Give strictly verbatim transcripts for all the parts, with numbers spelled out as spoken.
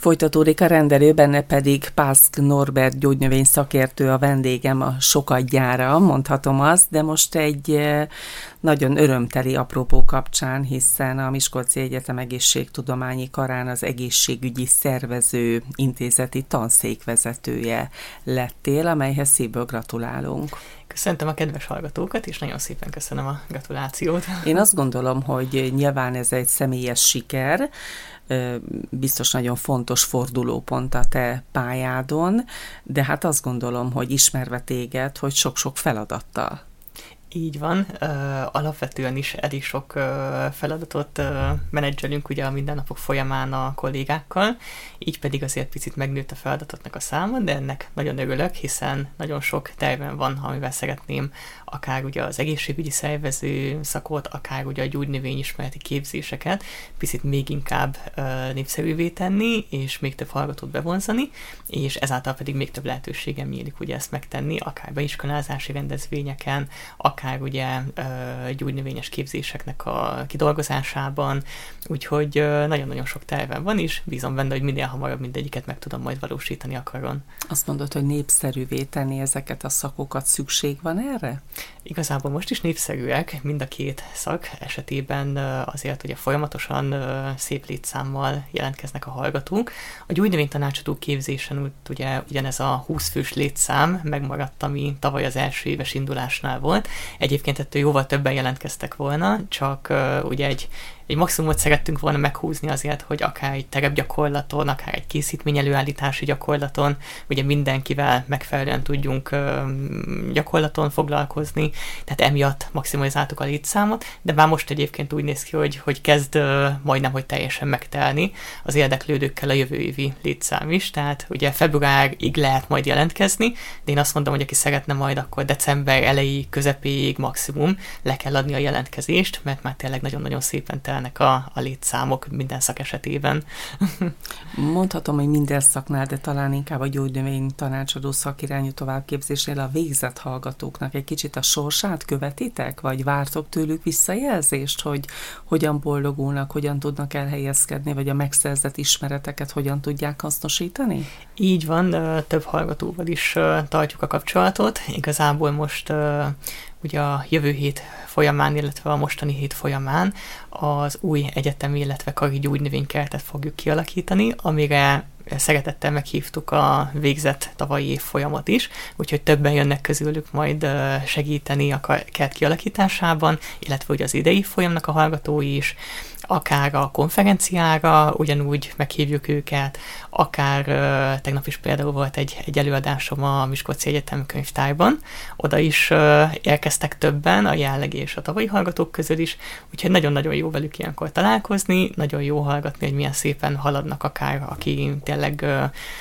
Folytatódik a rendelő, benne pedig Pászk Norbert gyógynövény szakértő a vendégem a sokadjára, mondhatom azt, de most egy nagyon örömteli apropó kapcsán, hiszen a Miskolci Egyetem Egészségtudományi Karán az egészségügyi szervező intézeti tanszékvezetője lettél, amelyhez szívből gratulálunk. Köszöntöm a kedves hallgatókat, és nagyon szépen köszönöm a gratulációt. Én azt gondolom, hogy nyilván ez egy személyes siker, biztos nagyon fontos fordulópont a te pályádon, de hát azt gondolom, hogy ismerve téged, hogy sok-sok feladattal. Így van, uh, alapvetően is elég sok uh, feladatot uh, menedzselünk ugye a mindennapok folyamán a kollégákkal, így pedig azért picit megnőtt a feladatoknak a száma, de ennek nagyon örülök, hiszen nagyon sok tervem van, amivel szeretném akár ugye az egészségügyi szervező szakot, akár ugye a gyógynövényismereti képzéseket picit még inkább uh, népszerűvé tenni, és még több hallgatót bevonzani, és ezáltal pedig még több lehetőségem nyílik ugye ezt megtenni, akár beiskolázási rendezvényeken, akár ugye gyógynövényes képzéseknek a kidolgozásában, úgyhogy nagyon-nagyon sok tervem van is, bízom benne, hogy minél hamarabb mindegyiket meg tudom majd valósítani a karon. Azt mondod, hogy népszerűvé tenni ezeket a szakokat, szükség van erre? Igazából most is népszerűek, mind a két szak esetében azért ugye folyamatosan szép létszámmal jelentkeznek a hallgatók. A gyógynövénytanácsadó képzésen ugye ugyanez a húsz fős létszám megmaradt, ami tavaly az első éves indulásnál volt. Egyébként ettől jóval többen jelentkeztek volna, csak ugye egy egy maximumot szerettünk volna meghúzni azért, hogy akár egy terepgyakorlaton, akár egy készítmény előállítási gyakorlaton, ugye mindenkivel megfelelően tudjunk ö, gyakorlaton foglalkozni, tehát emiatt maximalizáltuk a létszámot, de már most egyébként úgy néz ki, hogy, hogy kezd ö, majdnem, hogy teljesen megtelni az érdeklődőkkel a jövő évi létszám is, tehát ugye februárig lehet majd jelentkezni, de én azt mondom, hogy aki szeretne majd, akkor december elejéig, közepéig maximum le kell adni a jelentkezést, mert már tényleg nagyon-nagyon szépen tel ennek a, a létszámok minden szak esetében. Mondhatom, hogy minden szaknál, de talán inkább a gyógynövény tanácsadó szakirányú továbbképzésnél a végzett hallgatóknak egy kicsit a sorsát követitek, vagy vártok tőlük visszajelzést, hogy hogyan boldogulnak, hogyan tudnak elhelyezkedni, vagy a megszerzett ismereteket hogyan tudják hasznosítani? Így van, több hallgatóval is tartjuk a kapcsolatot. Igazából most ugye a jövő hét folyamán, illetve a mostani hét folyamán az új egyetemi, illetve kari gyógynövénykertet fogjuk kialakítani, amire szeretettel meghívtuk a végzett tavalyi évfolyamot is, úgyhogy többen jönnek közülük majd segíteni a kert kialakításában, illetve ugye az idei folyamnak a hallgatói is, akár a konferenciára ugyanúgy meghívjuk őket, akár uh, tegnap is például volt egy, egy előadásom a Miskolci Egyetem könyvtárban, oda is uh, érkeztek többen, a jellegi és a tavalyi hallgatók közül is, úgyhogy nagyon-nagyon jó velük ilyenkor találkozni, nagyon jó hallgatni, hogy milyen szépen haladnak akár, aki tényleg uh,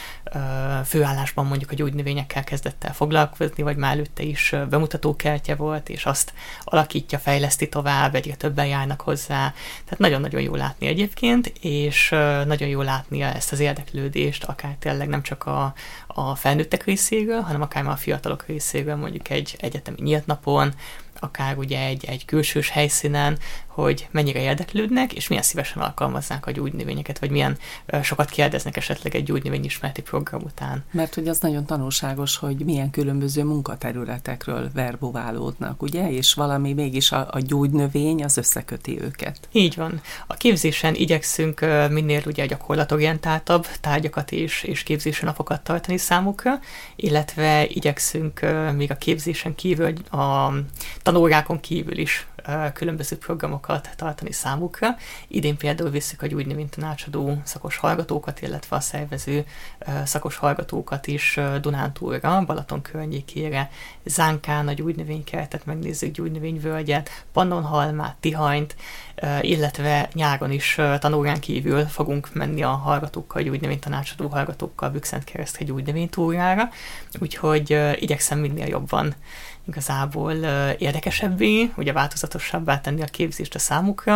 főállásban mondjuk a gyógynövényekkel kezdett el foglalkozni, vagy már előtte is bemutatókertje volt, és azt alakítja, fejleszti tovább, egyre többen járnak hozzá. Tehát nagyon-nagyon jó látni egyébként, és nagyon jó látni ezt az érdeklődést, akár tényleg nem csak a, a felnőttek részéről, hanem akár már a fiatalok részéről, mondjuk egy egyetemi nyílt napon, akár ugye egy, egy külsős helyszínen, hogy mennyire érdeklődnek, és milyen szívesen alkalmaznák a gyógynövényeket, vagy milyen uh, sokat kérdeznek esetleg egy gyógynövényismereti program után. Mert hogy az nagyon tanulságos, hogy milyen különböző munkaterületekről verbuválódnak, ugye? És valami mégis a, a gyógynövény az összeköti őket. Így van. A képzésen igyekszünk uh, minél ugye gyakorlatorientáltabb tárgyakat és, és képzési napokat tartani számukra, illetve igyekszünk uh, még a képzésen kívül, a tanórákon kívül is különböző programokat tartani számukra. Idén például visszük a gyógynövénytanácsadó szakos hallgatókat, illetve a szervező szakos hallgatókat is Dunántúlra, Balaton környékére, Zánkán a gyógynövénykertet, megnézzük gyógynövényvölgyet, Pannonhalmát, Tihanyt, illetve nyáron is tanórán kívül fogunk menni a hallgatókkal, gyógynövénytanácsadó hallgatókkal Bükszentkeresztre gyógynövénytúrára, úgyhogy igyekszem minél jobban igazából uh, érdekesebbé, ugye változatosabbá tenni a képzést a számukra,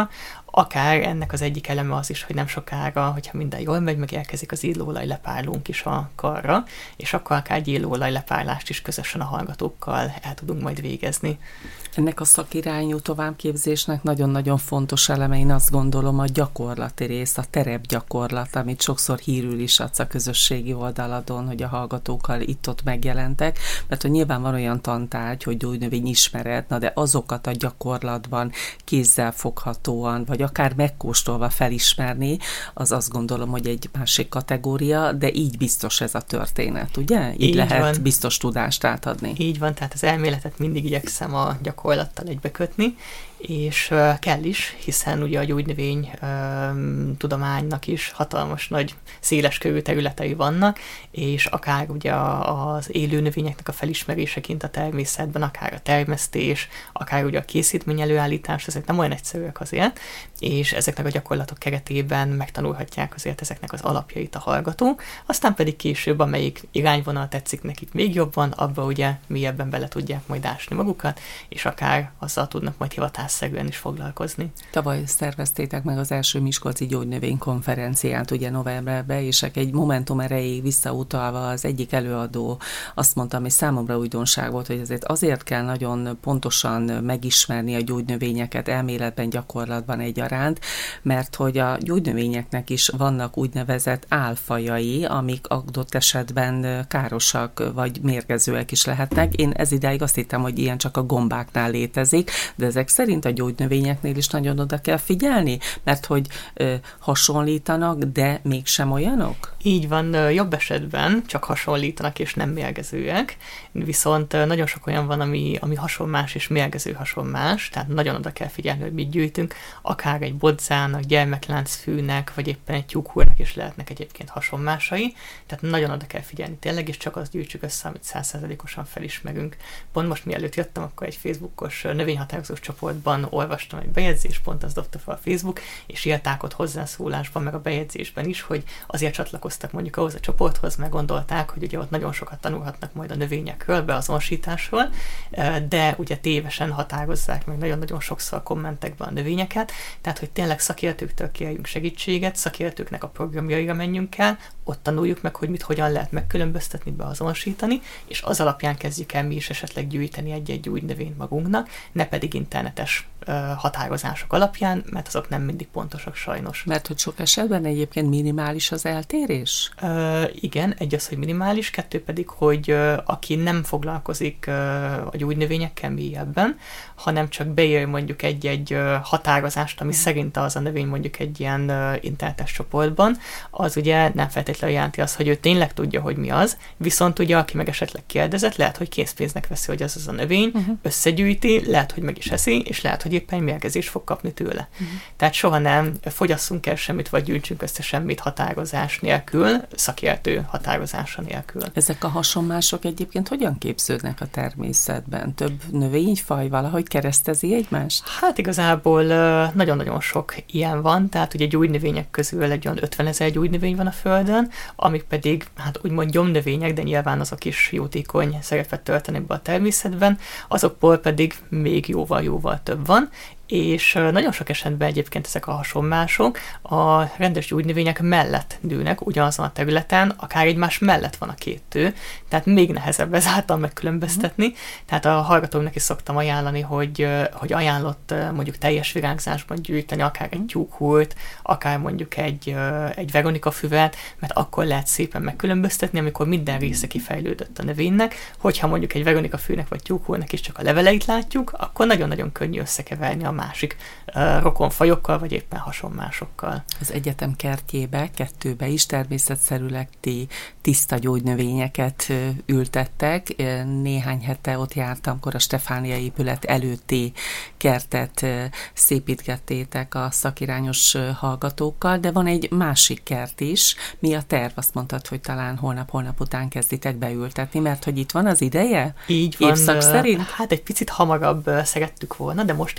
Akár ennek az egyik eleme az is, hogy nem sokára, hogyha minden jól megy, megérkezik az illóolaj lepárlónk is a karra, és akkor akár illóolaj lepárlást is közösen a hallgatókkal el tudunk majd végezni. Ennek a szakirányú továbbképzésnek nagyon-nagyon fontos eleme, én azt gondolom, a gyakorlati rész, a terepgyakorlat, amit sokszor hírül is adsz a közösségi oldaladon, hogy a hallgatókkal itt-ott megjelentek, mert hogy nyilván van olyan tantárgy, hogy gyógynövény ismeret, na de azokat a gyakorlatban kézzel foghatóan, vagy akár megkóstolva felismerni, az azt gondolom, hogy egy másik kategória, de így biztos ez a történet, ugye? Így, így lehet van. Biztos tudást átadni. Így van, tehát az elméletet mindig igyekszem a gyakorlattal egybekötni, és uh, kell is, hiszen ugye a gyógynövény uh, tudománynak is hatalmas nagy széleskörű területei vannak, és akár ugye a, az élő növényeknek a felismeréseként a természetben, akár a termesztés, akár ugye a készítmény előállítás, ezek nem olyan egyszerűek azért, és ezeknek a gyakorlatok keretében megtanulhatják azért ezeknek az alapjait a hallgatók, aztán pedig később, amelyik irányvonal tetszik nekik még jobban, abba ugye mélyebben bele tudják majd ásni magukat, és akár azzal tudnak majd hivatásszerűen is foglalkozni. Tavaly szerveztétek meg az első Miskolci Gyógynövény konferenciát ugye novemberben, és egy Momentum erejéig visszautalva az egyik előadó azt mondta, ami számomra újdonság volt, hogy azért azért kell nagyon pontosan megismerni a gyógynövényeket elméletben, gyakorlatban egyaránt, mert hogy a gyógynövényeknek is vannak úgynevezett álfajai, amik adott esetben károsak vagy mérgezőek is lehetnek. Én ez idáig azt hittem, hogy ilyen csak a gombáknál létezik, de ezek szerint a gyógynövényeknél is nagyon oda kell figyelni, mert hogy ö, hasonlítanak, de mégsem olyanok? Így van, jobb esetben csak hasonlítanak és nem mérgezőek, viszont nagyon sok olyan van, ami, ami hasonmás és mérgező hasonmás, tehát nagyon oda kell figyelni, hogy mit gyűjtünk, akár egy bodzának, gyermekláncfűnek, vagy éppen egy tyúkhúrnak is lehetnek egyébként hasonmásai, tehát nagyon oda kell figyelni tényleg, és csak azt gyűjtsük össze, amit száz százalékosan felismerünk. Pont most mielőtt jöttem, akkor egy Facebookos növényhatározós csoportban olvastam egy bejegyzést, pont azt dobta fel a Facebook, és írták ott hozzászólásban, meg a bejegyzésben is, hogy azért csatlakoztak mondjuk ahhoz a csoporthoz, mert gondolták, hogy ugye ott nagyon sokat tanulhatnak majd a növényekről, beazonosításról, de ugye tévesen határozzák meg nagyon-nagyon sokszor a kommentekben a növényeket, tehát hogy tényleg szakértőktől kérjünk segítséget, szakértőknek a programjaira menjünk el, ott tanuljuk meg, hogy mit hogyan lehet megkülönböztetni, beazonosítani, és az alapján kezdjük el mi is esetleg gyűjteni egy-egy új növényt magunknak, ne pedig internetes uh, határozások alapján, mert azok nem mindig pontosak sajnos. Mert hogy sok esetben egyébként minimális az eltérés? Uh, igen, egy az, hogy minimális, kettő pedig, hogy uh, aki nem foglalkozik uh, a gyógynövényekkel mélyebben, hanem csak beír mondjuk egy-egy uh, határozást, ami mm. szerint az a növény mondjuk egy ilyen uh, internetes csoportban, az ugye nem feltétlenül jelenti azt, hogy ő tényleg tudja, hogy mi az, viszont ugye aki meg esetleg kérdezett, lehet, hogy készpénznek veszi, hogy az az a növény, uh-huh. összegyűjti, lehet, hogy meg is eszi, és lehet, hogy éppen mérgezés fog kapni tőle. Uh-huh. Tehát soha nem fogyasszunk el semmit, vagy gyűjtsünk össze semmit határozás nélkül, szakértő határozása nélkül. Ezek a hasonmások egyébként hogyan képződnek a természetben? Több növényfaj valahogy keresztezi egymást? Hát igazából nagyon-nagyon sok ilyen van, tehát ugye gyógynövények közül egy olyan ötvenezer gyógynövény van a Földön, amik pedig, hát úgymond gyomnövények, de nyilván azok is jótékony szerepet töltenek be a természetben, azokból pedig még jóval-jóval több van, és nagyon sok esetben egyébként ezek a hasonmások a rendes gyógynövények mellett nőnek ugyanazon a területen, akár egymás mellett van a két tő, tehát még nehezebb ezáltal megkülönböztetni. Mm. Tehát a hallgatóknak is szoktam ajánlani, hogy, hogy ajánlott mondjuk teljes virágzásban gyűjteni akár egy tyúkhúrt, akár mondjuk egy, egy veronika füvet, mert akkor lehet szépen megkülönböztetni, amikor minden része kifejlődött a növénynek. Hogyha mondjuk egy veronika fűnek vagy tyúkhúrnak is csak a leveleit látjuk, akkor nagyon-nagyon könnyű összekeverni a másik uh, rokonfajokkal, vagy éppen hasonmásokkal. Az egyetem kertjébe, kettőbe is természetszerületi tiszta gyógynövényeket uh, ültettek. Uh, néhány hete ott jártam, akkor a Stefánia épület előtti kertet uh, szépítgettétek a szakirányos uh, hallgatókkal, de van egy másik kert is. Mi a terv? Azt mondtad, hogy talán holnap-holnap után kezditek beültetni, mert hogy itt van az ideje? Így van. Évszak szerint? Hát egy picit hamarabb szerettük volna, de most érkeztek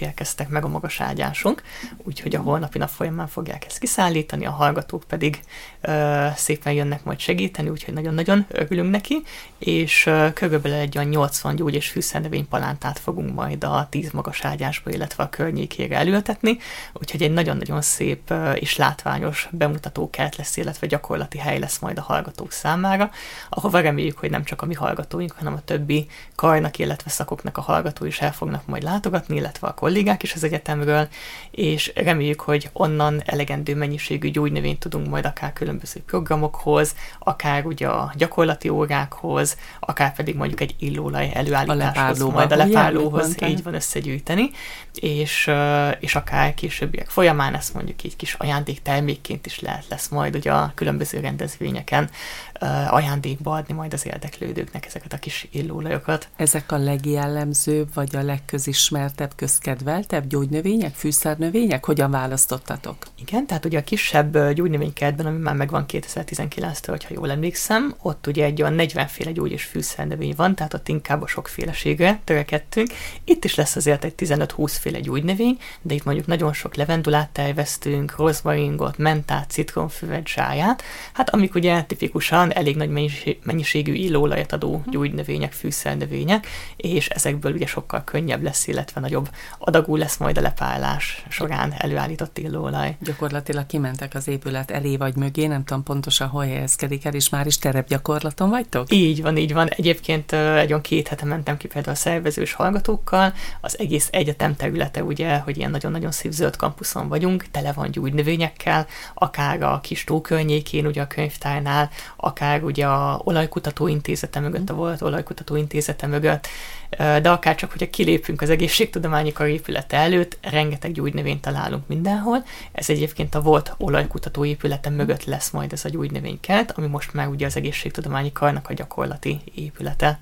meg a magas ágyásunk, úgyhogy a holnapi nap folyamán fogják ezt kiszállítani, a hallgatók pedig ö, szépen jönnek majd segíteni, úgyhogy nagyon-nagyon örülünk neki, és ö, körülbelül egy olyan nyolcvan gyógy- és fűszernövénypalántát fogunk majd a tíz magas ágyásba, illetve a környékére elültetni, úgyhogy egy nagyon-nagyon szép ö, és látványos bemutatókert lesz, illetve gyakorlati hely lesz majd a hallgatók számára, ahova reméljük, hogy nem csak a mi hallgatóink, hanem a többi karnak, illetve szakoknak a hallgatói is el fognak majd látogatni, illetve a kollégák is az egyetemről, és reméljük, hogy onnan elegendő mennyiségű gyógynövényt tudunk majd akár különböző programokhoz, akár ugye a gyakorlati órákhoz, akár pedig mondjuk egy illóolaj előállításhoz, a majd a lepárlóhoz így van összegyűjteni, és, és akár későbbiek folyamán ezt mondjuk egy kis ajándéktermékként is lehet lesz majd ugye a különböző rendezvényeken ajándékba adni majd az érdeklődőknek ezeket a kis illóolajokat. Ezek a legjellemzőbb, vagy a legközismertebb, közkedveltebb gyógynövények, fűszernövények? Hogyan választottatok? Igen, tehát ugye a kisebb gyógynövénykertben, ami már megvan kétezer-tizenkilenctől, ha jól emlékszem, ott ugye egy olyan negyvenféle gyógy- és fűszernövény van, tehát ott inkább a sokféleségre törekedtünk. Itt is lesz azért egy tizenöt-húsz féle gyógynövény, de itt mondjuk nagyon sok levendulát terveztünk, rozmaringot, mentát, citronfüvet, zsáját, hát amik ugye tipikusan elég nagy mennyiségű illóolajat adó gyógynövények, fűszernövények, és ezekből ugye sokkal könnyebb lesz, illetve nagyobb adagú lesz majd a lepárlás során előállított illóolaj. Gyakorlatilag kimentek az épület elé vagy mögé, nem tudom pontosan hol helyezkedik el, és már is terepgyakorlaton vagytok? Így van, így van. Egyébként egy olyan két hete mentem ki például a szervezős hallgatókkal, az egész egyetem területe ugye, hogy ilyen nagyon-nagyon szép zöld kampuszon vagyunk, tele van gyógynövényekkel, akár a kis tó környékén, ugye a könyvtárnál, akár ugye a olajkutató intézete mögött, a volt olajkutató intézete mögött, de akár csak, hogyha kilépünk az egészségtudományi kar épülete előtt, rengeteg gyógynövényt találunk mindenhol. Ez egyébként a volt olajkutató épülete mögött lesz majd ez a gyógynövénykert, ami most már ugye az egészségtudományi karnak a gyakorlati épülete.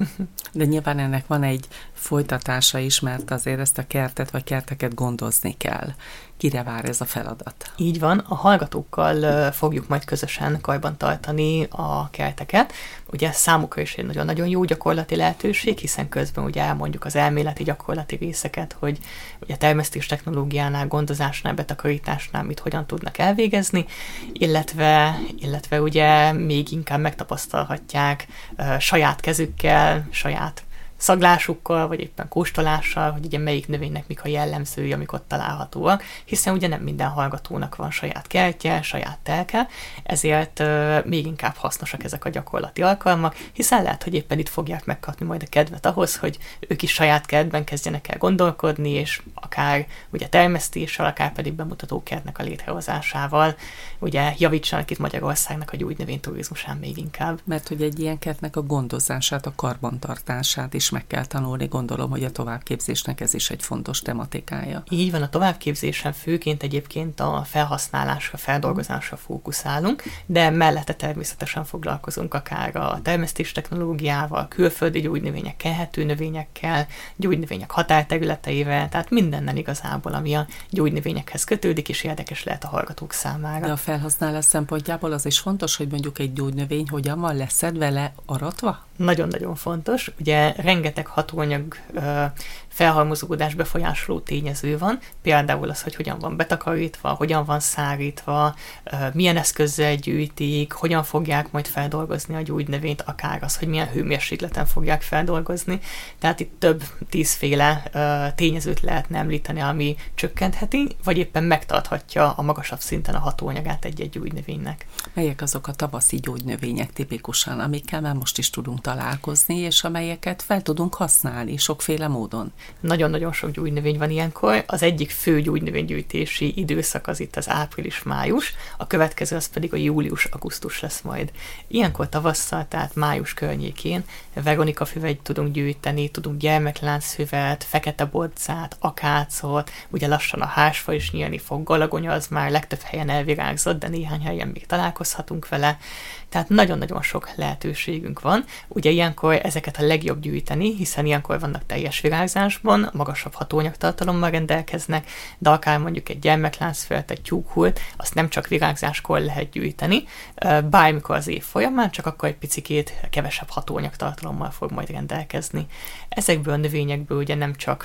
De nyilván ennek van egy folytatása is, mert azért ezt a kertet vagy kerteket gondozni kell. Kire vár ez a feladat? Így van, a hallgatókkal fogjuk majd közösen karban tartani a kerteket. Ugye számukra is egy nagyon-nagyon jó gyakorlati lehetőség, hiszen közben ugye elmondjuk az elméleti gyakorlati részeket, hogy ugye termesztés technológiánál, gondozásnál, betakarításnál mit hogyan tudnak elvégezni, illetve, illetve ugye még inkább megtapasztalhatják uh, saját kezükkel, saját szaglásukkal, vagy éppen kóstolással, hogy ugye melyik növénynek mik a jellemzői, amik ott találhatóak, hiszen ugye nem minden hallgatónak van saját kertje, saját telke, ezért uh, még inkább hasznosak ezek a gyakorlati alkalmak, hiszen lehet, hogy éppen itt fogják megkapni majd a kedvet ahhoz, hogy ők is saját kertben kezdjenek el gondolkodni, és akár ugye termesztéssel, akár pedig bemutatókertnek a létrehozásával, ugye javítsanak itt Magyarországnak a gyógynövényturizmusán még inkább. Mert hogy egy ilyen kertnek a gondozását, a karbantartását is meg kell tanulni, gondolom, hogy a továbbképzésnek ez is egy fontos tematikája. Így van, a továbbképzésen főként egyébként a felhasználásra, feldolgozásra fókuszálunk, de mellette természetesen foglalkozunk akár a termesztés technológiával, külföldi gyógynövények, kelhető növényekkel, gyógynövények határterületeivel, tehát mindennel igazából, ami a gyógynövényekhez kötődik, és érdekes lehet a hallgatók számára. De a felhasználás szempontjából az is fontos, hogy mondjuk egy gyógynövény hogyan van leszedve, learatva? Nagyon-nagyon fontos. Ugye rengeteg hatóanyag ö, felhalmozódás befolyásoló tényező van, például az, hogy hogyan van betakarítva, hogyan van szárítva, ö, milyen eszközzel gyűjtik, hogyan fogják majd feldolgozni a gyógynövényt, akár az, hogy milyen hőmérsékleten fogják feldolgozni. Tehát itt több tízféle ö, tényezőt lehetne említeni, ami csökkentheti, vagy éppen megtarthatja a magasabb szinten a hatóanyagát egy-egy gyógynövénynek. Melyek azok a tavaszi gyógynövények tipikusan, amikkel már most is tudunk találkozni, és amelyeket fel tudunk használni sokféle módon? Nagyon-nagyon sok gyógynövény van ilyenkor. Az egyik fő gyógynövénygyűjtési időszak az itt az április-május, a következő az pedig a július-augusztus lesz majd. Ilyenkor tavasszal, tehát május környékén Veronika füvet tudunk gyűjteni, tudunk gyermeklánchüvet, fekete bodzárt, akácot, ugye lassan a hársfa is nyílni fog, galagonya az már legtöbb helyen elvirágzott, de néhány helyen még találkozhatunk vele. Tehát nagyon-nagyon sok lehetőségünk van. Ugye ilyenkor ezeket a legjobb gyűjteni, hiszen ilyenkor vannak teljes virágzásban, magasabb hatóanyagtartalommal rendelkeznek, de akár mondjuk egy gyermekláncfüvet, egy tyúkhult, azt nem csak virágzáskor lehet gyűjteni, bármikor az év folyamán, csak akkor egy picikét kevesebb hatóanyagtartalommal fog majd rendelkezni. Ezekből a növényekből ugye nem csak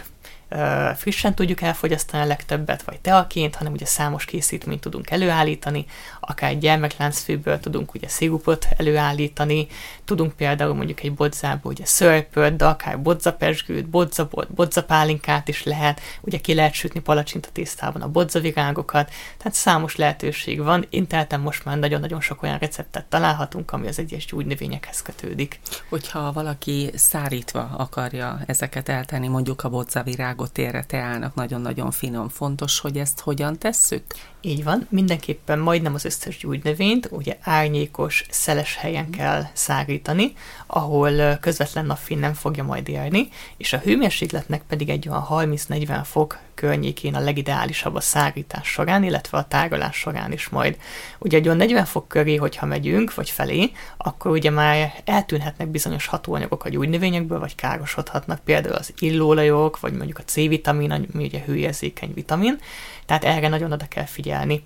frissen tudjuk elfogyasztani a legtöbbet, vagy teaként, hanem ugye számos készítményt tudunk előállítani, akár gyermekláncfűből tudunk ugye szirupot előállítani, tudunk például mondjuk egy bodzából ugye szörpöt, de akár bodzapezsgőt, bodzabort, bodzapálinkát is lehet, ugye ki lehet sütni palacsintatésztában a bodzavirágokat, tehát számos lehetőség van. Interneten most már nagyon-nagyon sok olyan receptet találhatunk, ami az egyes gyógynövényekhez kötődik. Hogyha valaki szárítva akarja ezeket eltenni, mondjuk a bodzavirágot térre teának, nagyon-nagyon finom, fontos, hogy ezt hogyan tesszük? Így van, mindenképpen majdnem az összes gyógynövényt ugye árnyékos, szeles helyen kell szárítani, ahol közvetlen napfény nem fogja majd érni, és a hőmérsékletnek pedig egy olyan harminc-negyven fok környékén a legideálisabb a szárítás során, illetve a tárolás során is majd. Ugye egy olyan negyven fok köré, hogyha megyünk, vagy felé, akkor ugye már eltűnhetnek bizonyos hatóanyagok a gyógynövényekből, vagy károsodhatnak, például az illóolajok, vagy mondjuk a C-vitamin, ami ugye hőérzékeny vitamin, tehát erre nagyon oda kell figyelni.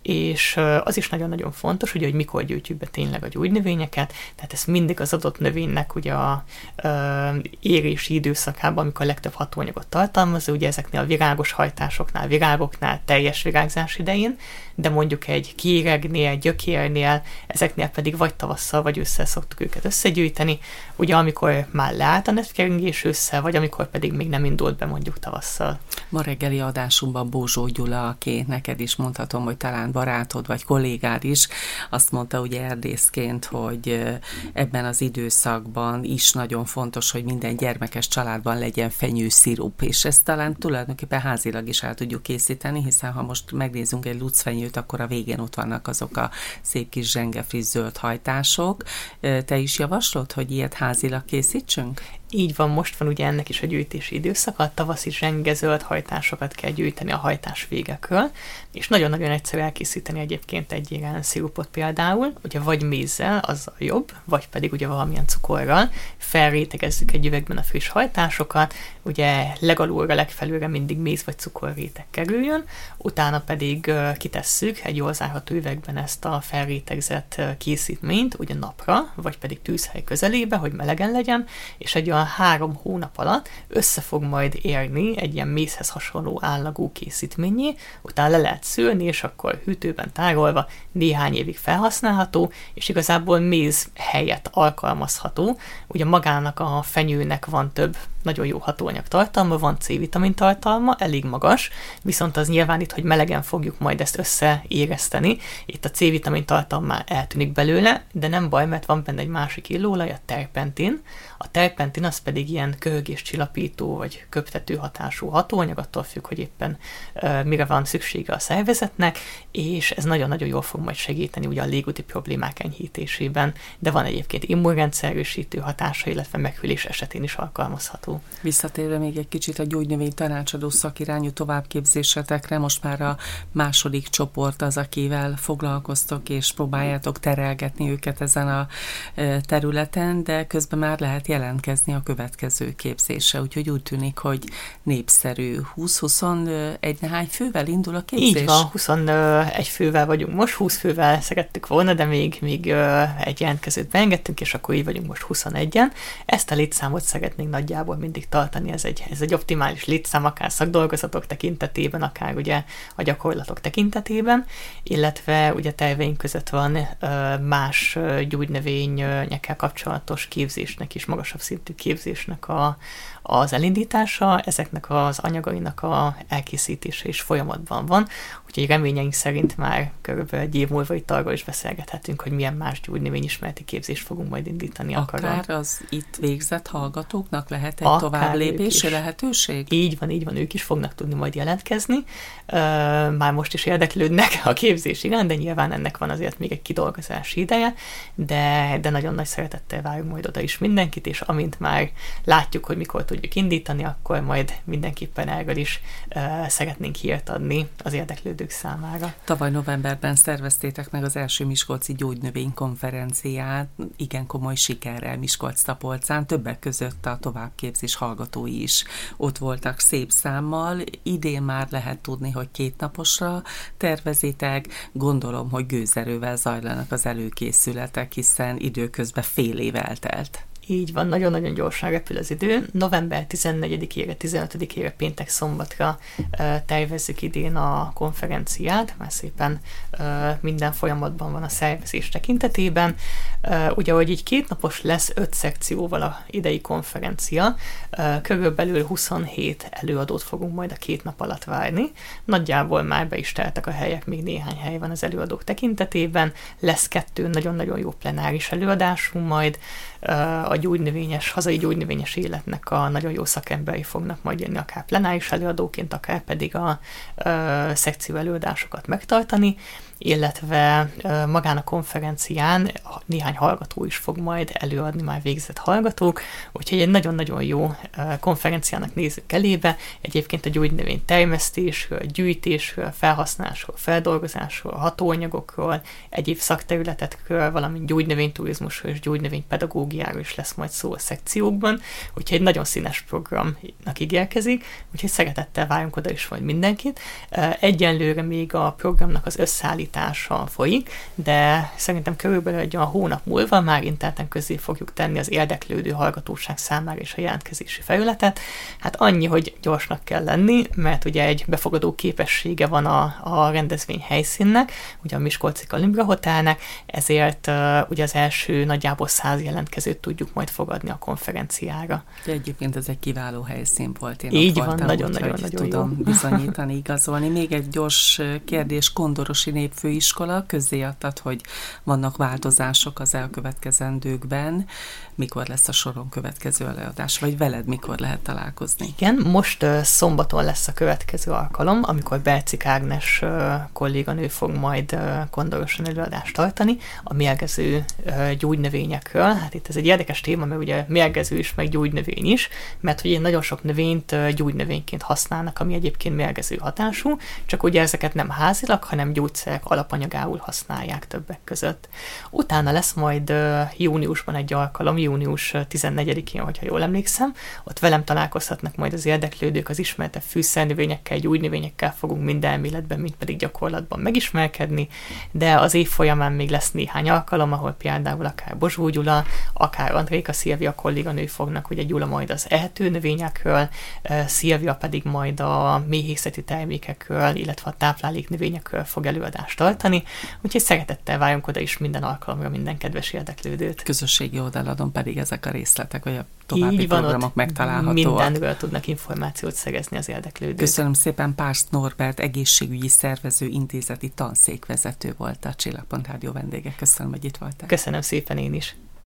És az is nagyon-nagyon fontos, ugye, hogy mikor gyűjtjük be tényleg a gyógynövényeket, tehát ez mindig az adott növénynek ugye a ö, érési időszakában, amikor a legtöbb hatóanyagot tartalmaz, ugye ezeknél a virágos hajtásoknál, virágoknál, teljes virágzás idején, de mondjuk egy kéregnél, gyökérnél, ezeknél pedig vagy tavasszal, vagy ősszel szoktuk őket összegyűjteni, ugye amikor már leállt a netkeringés ősszel, vagy amikor pedig még nem indult be mondjuk tavasszal. Ma reggeli adásunkban Bózsó Gyula, aki neked is mondhatom, hogy talán barátod vagy kollégád is, azt mondta ugye erdészként, hogy ebben az időszakban is nagyon fontos, hogy minden gyermekes családban legyen fenyőszirup, és ezt talán tulajdonképpen házilag is el tudjuk készíteni, hiszen ha most megnézzünk egy lucfenyőt, akkor a végén ott vannak azok a szép kis zsengefriss zöld hajtások. Te is javaslod, hogy ilyet házilag készítsünk? Így van, most van ugye ennek is a gyűjtési időszaka, a tavaszi zsengezöld hajtásokat kell gyűjteni a hajtás végekről, és nagyon-nagyon egyszerű elkészíteni egyébként egy ilyen szirupot például, ugye vagy mézzel, az a jobb, vagy pedig ugye valamilyen cukorral, felrétegezzük egy üvegben a friss hajtásokat, ugye legalulra, legfelülre mindig méz vagy cukorréteg kerüljön, utána pedig uh, kitesszük egy jól zárható üvegben ezt a felrétegzett uh, készítményt, ugye napra, vagy pedig tűzhely közelébe, hogy melegen legyen, és egy olyan három hónap alatt össze fog majd érni egy ilyen mézhez hasonló állagú készítményé, utána le lehet szülni, és akkor hűtőben tárolva néhány évig felhasználható, és igazából méz helyett alkalmazható. Ugye magának a fenyőnek van több nagyon jó hatóanyag tartalma, van C-vitamin tartalma, elég magas, viszont az nyilván itt, hogy melegen fogjuk majd ezt összeéreszteni, itt a C-vitamin tartalma már eltűnik belőle, de nem baj, mert van benne egy másik illóolaj, a terpentin. A terpentin az pedig ilyen köhögéscsillapító vagy köptető hatású hatóanyag, attól függ, hogy éppen uh, mire van szüksége a szervezetnek, és ez nagyon-nagyon jól fog majd segíteni ugye a légúti problémák enyhítésében, de van egyébként immunrendszerűsítő hatása, illetve meghűlés esetén is alkalmazható. Visszatérve még egy kicsit a gyógynövény tanácsadó szakirányú továbbképzésetekre, most már a második csoport az, akivel foglalkoztok, és próbáljátok terelgetni őket ezen a területen, de közben már lehet jelentkezni a következő képzésre, úgyhogy úgy tűnik, hogy népszerű. húsz-huszonegy nehány fővel indul a képzés? Így van, huszonegy fővel vagyunk most, húsz fővel szerettük volna, de még, még egy jelentkezőt beengedtünk, és akkor így vagyunk most huszonegyen. Ezt a létszámot szeretnénk nagyjából mindig tartani, ez egy, ez egy optimális létszám, akár szakdolgozatok tekintetében, akár ugye a gyakorlatok tekintetében, illetve ugye terveink között van más gyógynövényekkel kapcsolatos képzésnek is, magasabb szintű képzésnek a, az elindítása, ezeknek az anyagainak a elkészítése is folyamatban van, úgyhogy reményeink szerint már körülbelül egy év múlva itt arról is beszélgethetünk, hogy milyen más gyógynövényismereti képzést fogunk majd indítani. Akár akar. az itt végzett hallgatóknak lehet egy továbblépési lehetőség? Így van, így van, ők is fognak tudni majd jelentkezni. Uh, már most is érdeklődnek a képzés iránt, de nyilván ennek van azért még egy kidolgozási ideje, de, de nagyon nagy szeretettel várjuk majd oda is mindenkit, és amint már látjuk, hogy mikor tudjuk indítani, akkor majd mindenképpen erről is uh, szeretnénk hírt adni az érdeklődők számára. Tavaly novemberben szerveztétek meg az első miskolci gyógynövénykonferenciát, igen komoly sikerrel Miskolc-Tapolcán, többek között a továbbképzés hallgatói is ott voltak szép számmal. Idén már lehet tudni, hogy két naposra tervezitek, gondolom, hogy gőzerővel zajlanak az előkészületek, hiszen időközben fél év eltelt. Így van, nagyon-nagyon gyorsan repül az idő. november tizennegyedikére, tizenötödikére péntek szombatra uh, tervezzük idén a konferenciát, már szépen uh, minden folyamatban van a szervezés tekintetében. Uh, ugye, hogy így kétnapos lesz öt szekcióval a idei konferencia, uh, körülbelül huszonhét előadót fogunk majd a két nap alatt várni. Nagyjából már be is teltek a helyek, még néhány hely van az előadók tekintetében. Lesz kettő nagyon-nagyon jó plenáris előadásunk majd, a gyógynövényes, hazai gyógynövényes életnek a nagyon jó szakemberei fognak majd jönni, akár plenáris előadóként, akár pedig a, a szekció előadásokat megtartani, illetve magán a konferencián néhány hallgató is fog majd előadni, már végzett hallgatók, úgyhogy egy nagyon-nagyon jó konferenciának nézzük elébe, egyébként a gyógynövény termesztésről, gyűjtésről, felhasználásról, feldolgozásról, hatóanyagokról, egyéb szakterületekről, valamint gyógynövényturizmusról és gyógynövénypedagógiáról is lesz majd szó a szekciókban, úgyhogy egy nagyon színes programnak ígérkezik, úgyhogy szeretettel várunk oda is majd mindenkit. Egyenlőre még a programnak az összeállítása folyik, de szerintem körülbelül egy olyan hónap múlva már interneten közé fogjuk tenni az érdeklődő hallgatóság számára és a jelentkezési felületet. Hát annyi, hogy gyorsnak kell lenni, mert ugye egy befogadó képessége van a, a rendezvény helyszínnek, ugye a Miskolci Kalimbra Hotelnek, ezért uh, ugye az első nagyjából száz jelentkezőt tudjuk majd fogadni a konferenciára. De egyébként ez egy kiváló helyszín volt. Én Így van, nagyon-nagyon tudom jó. bizonyítani, igazolni. Még egy gyors kérdés, Kondorosi Népfőiskola, közzéadtad, hogy vannak változások az elkövetkezendőkben. Mikor lesz a soron következő előadás, vagy veled mikor lehet találkozni? Igen, most uh, szombaton lesz a következő alkalom, amikor Bercik Ágnes uh, kolléganő fog majd uh, Kondoroson előadást tartani a mérgező uh, gyógynövényekről. Hát itt ez egy érdekes téma, mert ugye mérgező is, meg gyógynövény is, mert ugye nagyon sok növényt uh, gyógynövényként használnak, ami egyébként mérgező hatású, csak ugye ezeket nem házilag, hanem gyógyszerek alapanyagául használják többek között. Utána lesz majd uh, júniusban egy alkalom, június tizennegyedikén, hogyha jól emlékszem, ott velem találkozhatnak majd az érdeklődők, az ismertebb fűszernövényekkel, gyógynövényekkel fogunk mind elméletben, mind pedig gyakorlatban megismerkedni, de az év folyamán még lesz néhány alkalom, ahol például akár Bozsó Gyula, akár Andréka Szilvia kolléganő fognak, ugye Gyula majd az ehető növényekről, Szilvia pedig majd a méhészeti termékekről, illetve a táplálék növényekről fog előadást tartani, úgyhogy szeretettel várjunk oda is minden alkalomra minden kedves érdeklődőt. Közösségi oldaladon pedig ezek a részletek, vagy a további így van, programok megtalálhatóak. Mindenről tudnak információt szerezni az érdeklődők. Köszönöm szépen, Pásztor Norbert, egészségügyi szervező intézeti tanszékvezető volt a Csillagpont Rádió vendége. Köszönöm, hogy itt voltál. Köszönöm szépen én is.